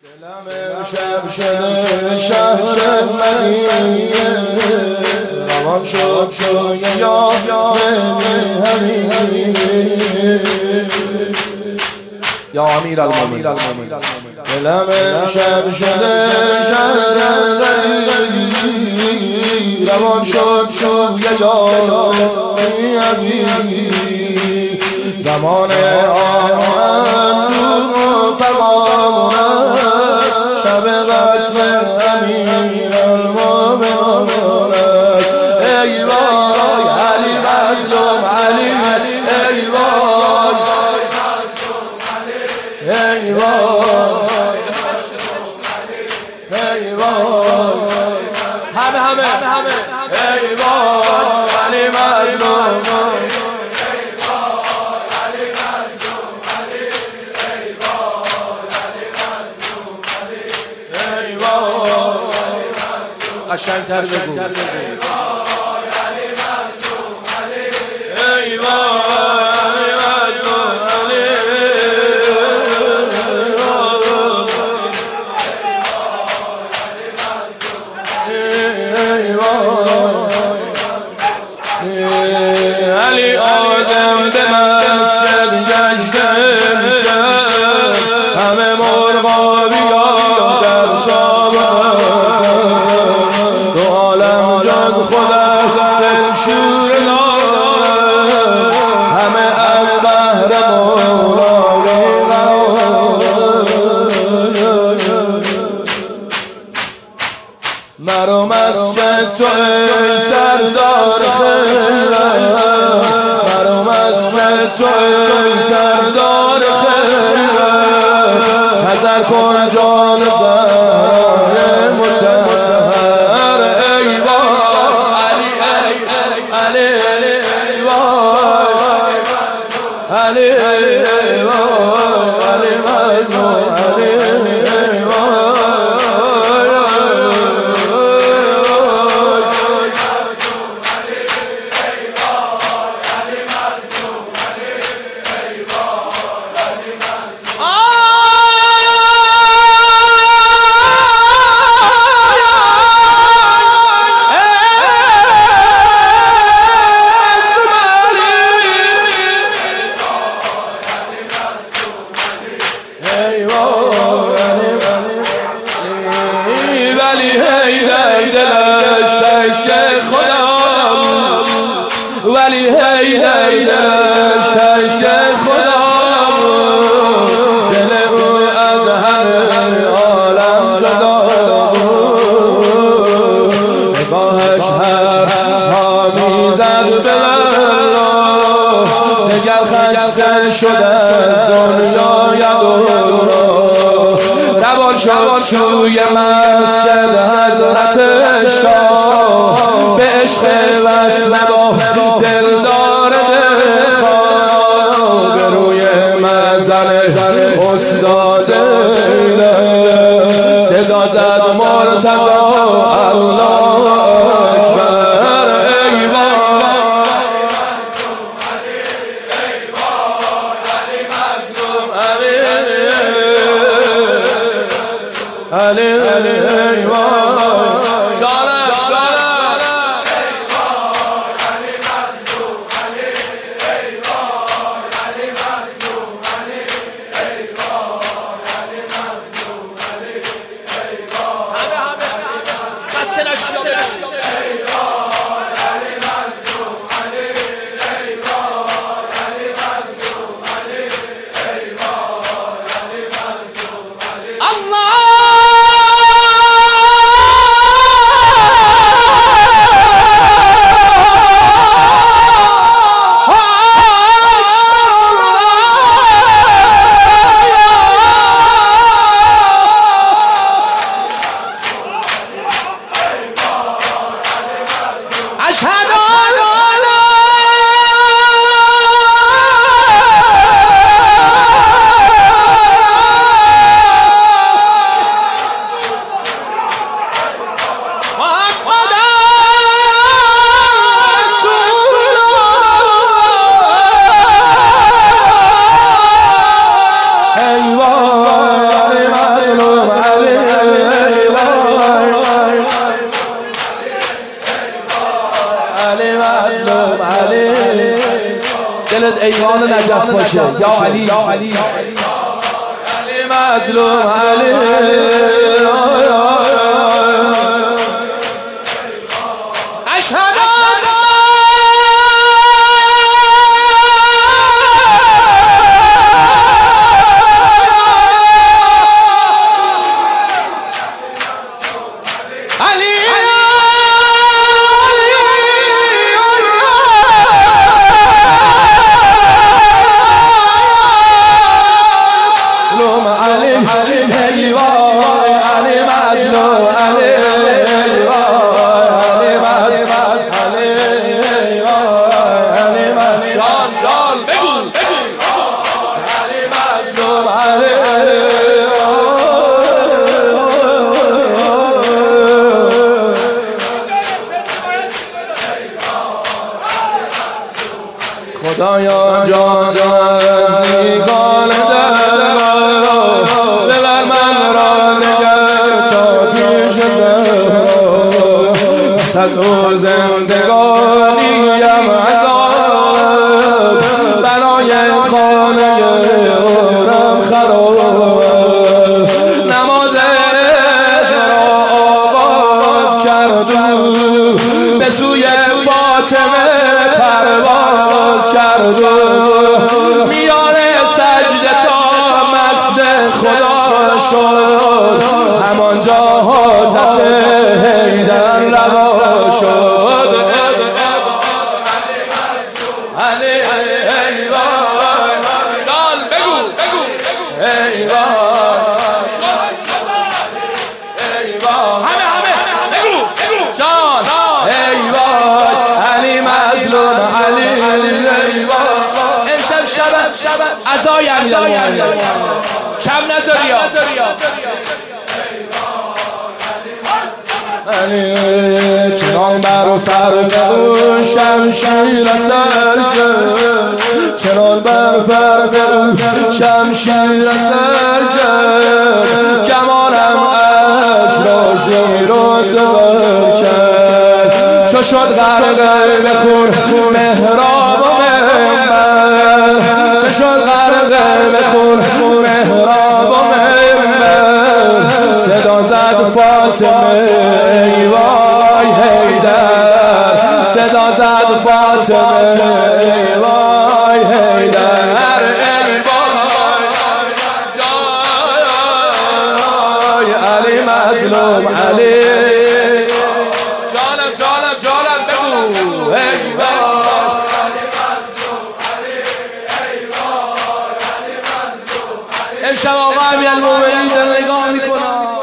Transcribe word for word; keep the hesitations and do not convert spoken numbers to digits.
دلم شب شده شهر مدینه روان شد سوی یاد همین یا امیر المومنین. دلم شب شده شهر مدینه روان شد سوی یاد همین زمان آن تمام شب قتل امیر المومنین. ای وای علی مظلوم علی، ای وای ای وای ای وای همه همه همه ای وای علی مظلوم قشنگ‌تر بگو. ای علی آدم به مسجد گشته همه مرغا بیا در تاب تو عالم جان خدا دلشور همه از بهر مولا مرا مسجد تو ای سردار خیل مرا مسجد تو ای سردار خیل حذر کن جان زهرای مطهر. ای وای علی علی ای وای علی ای وای علی مظلوم علی ای وای ولی هی هی دلش تشک خدا دل او از همه عالم جدا بود نگاهش هرها میزد به الله دگر خسته شده از دنیای دورا روان شد سوی مسجد حضرت شاه به عشق وصل با دلدار دلخواه به روی مزن استاد صدا زد مرتضی الله اکبر. ای وای علی مظلوم علی علی ای وای جانم جانم ای وای علی مظلوم علی ای وای علی مظلوم علی ای وای علی مظلوم علی ای وای همه همه خسته نشید ای وای علی مظلوم علی ای وای علی مظلوم علی ای وای علی مظلوم علی الله دلت ایوان نجف باشه. یا علی یا علی علی مظلوم علی اشهد خدایا جان جان از نیکان دل دل من را نگر تا پیش زهرا صد و زندگانیم عذاب بلای خانه عمرم خراب نماز عشق را آغاز کرد به سوی فاطمه پرواز کرد میان سجده تا مست خدا شد همانجا حاجت حیدر روا شد علی ای وای جان بگو بگو ای وای ای وای همه همه بگو بگو جان ای وای علی مظلوم علی ای وای امشب شب عزای امیرالمومنین کم نذاری علی چنان بر فرق او شمشیر اثر کرد چنان بر فرق او شمشیر اثر کرد گمانم اش را زیر و زبر کرد چو شد غرقه به خون محراب و منبر چو شد غرقه به خون محراب و منبر صدا زد فاطمه ای وای حیدر صدا زد فاطمه ای وای حیدر ای وای جای علی مظلوم علی جانم جانم جانم بگو ای وای امشب آقا امیرالمومنین داره نگاه میکنه